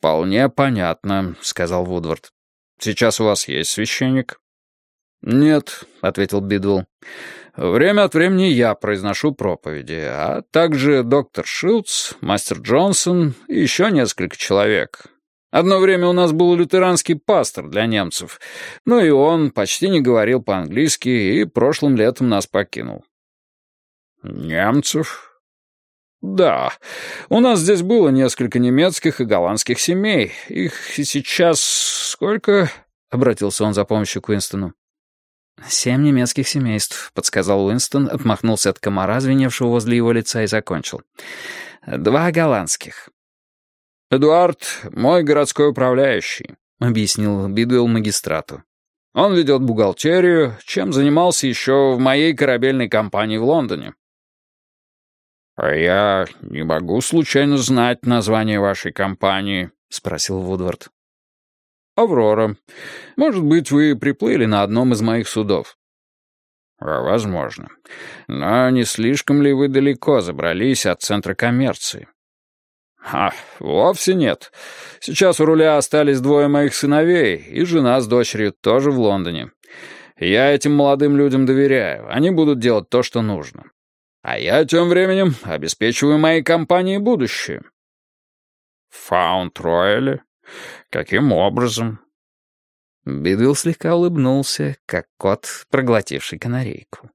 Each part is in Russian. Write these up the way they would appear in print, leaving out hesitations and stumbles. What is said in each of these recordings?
«Вполне понятно», — сказал Вудвард. «Сейчас у вас есть священник?» «Нет», — ответил Бидвелл. «Время от времени я произношу проповеди, а также доктор Шилдс, мастер Джонсон и еще несколько человек. Одно время у нас был лютеранский пастор для немцев, но и он почти не говорил по-английски и прошлым летом нас покинул». «Немцев?» «Да, у нас здесь было несколько немецких и голландских семей. Их сейчас сколько?» — обратился он за помощью к Уинстону. 7 немецких семейств», — подсказал Уинстон, отмахнулся от комара, звеневшего возле его лица, и закончил. 2 голландских. «Эдуард — мой городской управляющий», — объяснил Бидвелл магистрату. «Он ведет бухгалтерию, чем занимался еще в моей корабельной компании в Лондоне». «А я не могу случайно знать название вашей компании?» — спросил Вудвард. «Аврора. Может быть, вы приплыли на одном из моих судов». «Возможно. Но не слишком ли вы далеко забрались от центра коммерции?» Вовсе нет. Сейчас у руля остались 2 моих сыновей, и жена с дочерью тоже в Лондоне. Я этим молодым людям доверяю. Они будут делать то, что нужно. А я тем временем обеспечиваю моей компании будущее». «В Фаунд-Рояле? Каким образом?» Бидвелл слегка улыбнулся, как кот, проглотивший канарейку.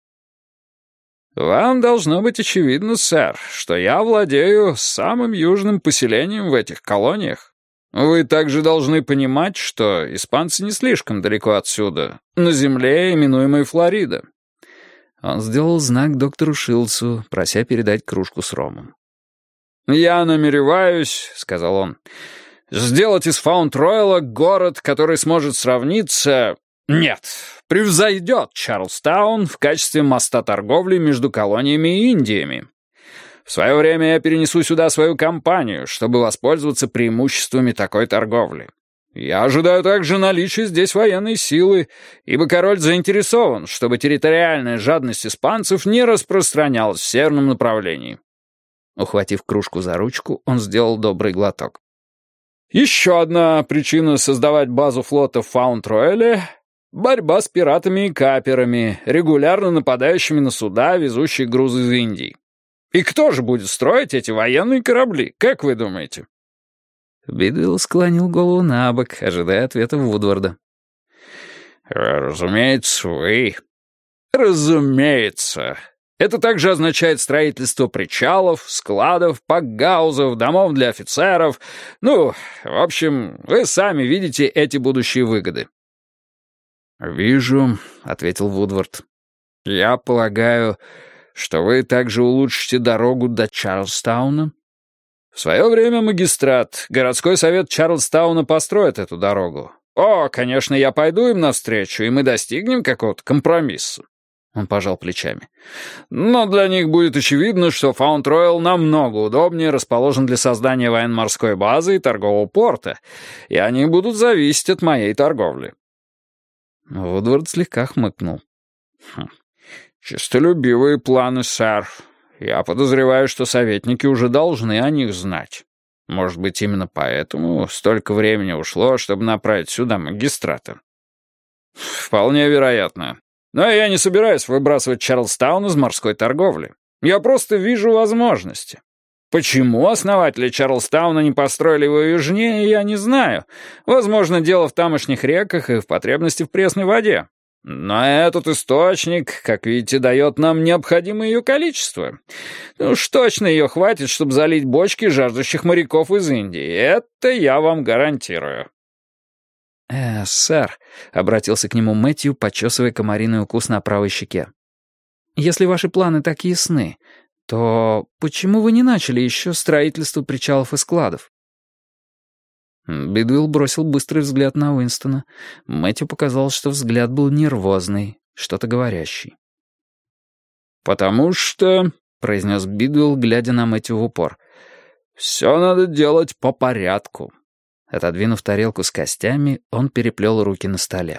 «Вам должно быть очевидно, сэр, что я владею самым южным поселением в этих колониях. Вы также должны понимать, что испанцы не слишком далеко отсюда, на земле, именуемой Флорида». Он сделал знак доктору Шилдсу, прося передать кружку с ромом. «Я намереваюсь, — сказал он, — сделать из Фаунд-Ройла город, который сможет сравниться... Нет, превзойдет Чарльстаун в качестве моста торговли между колониями и Индиями. В свое время я перенесу сюда свою компанию, чтобы воспользоваться преимуществами такой торговли. Я ожидаю также наличия здесь военной силы, ибо король заинтересован, чтобы территориальная жадность испанцев не распространялась в северном направлении». Ухватив кружку за ручку, он сделал добрый глоток. «Еще одна причина создавать базу флота в Фаунд-Рояле — борьба с пиратами и каперами, регулярно нападающими на суда, везущие грузы из Индии. И кто же будет строить эти военные корабли, как вы думаете?» Бидвелл склонил голову на бок, ожидая ответа Вудварда. «Разумеется, вы». «Разумеется. Это также означает строительство причалов, складов, пакгаузов, домов для офицеров. Ну, в общем, вы сами видите эти будущие выгоды». «Вижу», — ответил Вудвард. «Я полагаю, что вы также улучшите дорогу до Чарльстауна?» «В свое время магистрат, городской совет Чарльстауна построит эту дорогу. О, конечно, я пойду им навстречу, и мы достигнем какого-то компромисса». Он пожал плечами. «Но для них будет очевидно, что Фаунд-Роял намного удобнее расположен для создания военно-морской базы и торгового порта, и они будут зависеть от моей торговли». Вудвард слегка хмыкнул. «Честолюбивые планы, сэр. Я подозреваю, что советники уже должны о них знать. Может быть, именно поэтому столько времени ушло, чтобы направить сюда магистрата?» «Вполне вероятно. Но я не собираюсь выбрасывать Чарльстаун из морской торговли. Я просто вижу возможности. Почему основатели Чарльстауна не построили его южнее, я не знаю. Возможно, дело в тамошних реках и в потребности в пресной воде. Но этот источник, как видите, дает нам необходимое ее количество. Уж точно ее хватит, чтобы залить бочки жаждущих моряков из Индии. Это я вам гарантирую». «Сэр», — обратился к нему Мэтью, почесывая комариный укус на правой щеке. «Если ваши планы так ясны, то почему вы не начали еще строительство причалов и складов?» Бидвелл бросил быстрый взгляд на Уинстона. Мэтью показалось, что взгляд был нервозный, что-то говорящий. «Потому что», — произнес Бидвелл, глядя на Мэтью в упор, — «все надо делать по порядку». Отодвинув тарелку с костями, он переплел руки на столе.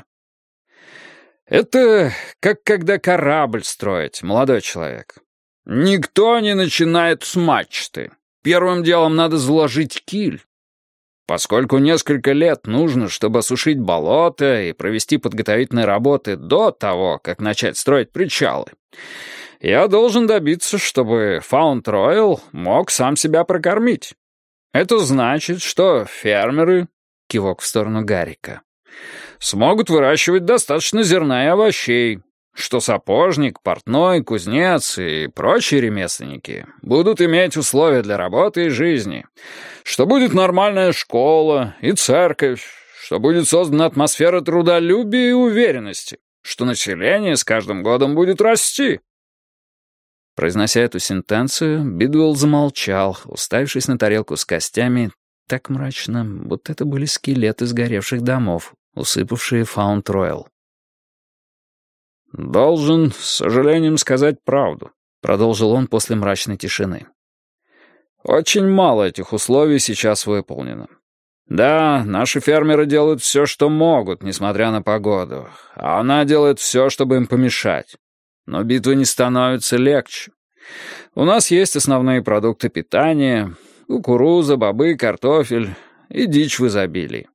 «Это как когда корабль строить, молодой человек. Никто не начинает с мачты. Первым делом надо заложить киль. Поскольку несколько лет нужно, чтобы осушить болото и провести подготовительные работы до того, как начать строить причалы, я должен добиться, чтобы Фаунд-Ройл мог сам себя прокормить. Это значит, что фермеры, кивок в сторону Гаррика, смогут выращивать достаточно зерна и овощей, что сапожник, портной, кузнец и прочие ремесленники будут иметь условия для работы и жизни, что будет нормальная школа и церковь, что будет создана атмосфера трудолюбия и уверенности, что население с каждым годом будет расти. Произнося эту сентенцию, Бидуэлл замолчал, уставившись на тарелку с костями, так мрачно, будто это были скелеты сгоревших домов, усыпавшие Фаунд-Ройл. «Должен, с сожалением, сказать правду», — продолжил он после мрачной тишины. «Очень мало этих условий сейчас выполнено. Да, наши фермеры делают все, что могут, несмотря на погоду, а она делает все, чтобы им помешать. Но битвы не становятся легче. У нас есть основные продукты питания, кукуруза, бобы, картофель и дичь в изобилии.